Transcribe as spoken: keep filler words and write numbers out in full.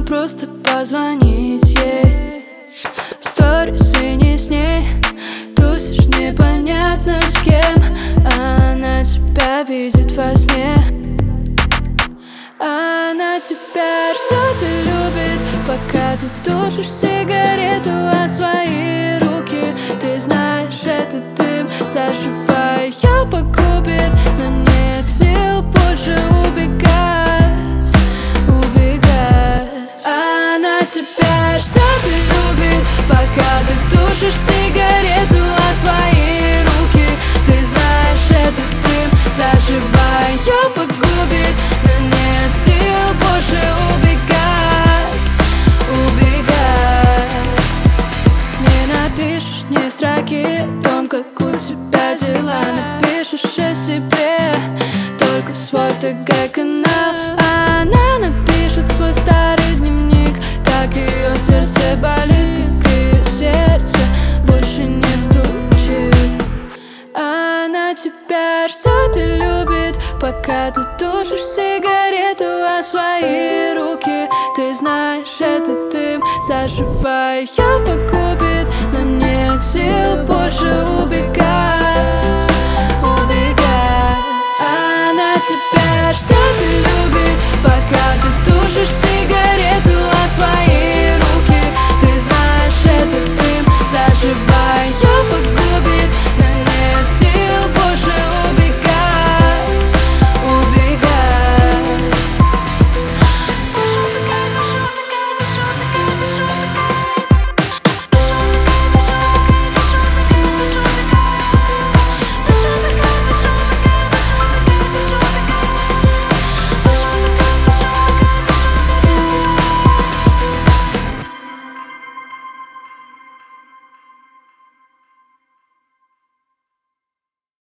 просто позвонить ей. В сторисы не с ней, тусишь непонятно с кем. Она тебя видит во сне, она тебя ждет и любит, пока ты тушишь сигарету о свои руки. Ты знаешь, этот дым, заживая, погубит, но нет сил больше убегать, убегать. Она тебя ждет и любит, пока ты тушишь сигарету о свои руки. Ты знаешь, этот дым, заживая, погубит, но нет сил больше убегать, убегать. Не напишешь ни строки о том, как у тебя дела. Напишешь о себе только в свой ТГ-канал. А она напишет свой старый дневник, как ее сердце болит, как ее сердце больше не стучит. Она тебя ждет и любит, пока ты тушишь сигарету о свои руки. Ты знаешь, этот дым, заживая, погубит, но нет сил больше убегать, убегать. Она тебя ждет и любит, пока ты тушишь сигарету о свои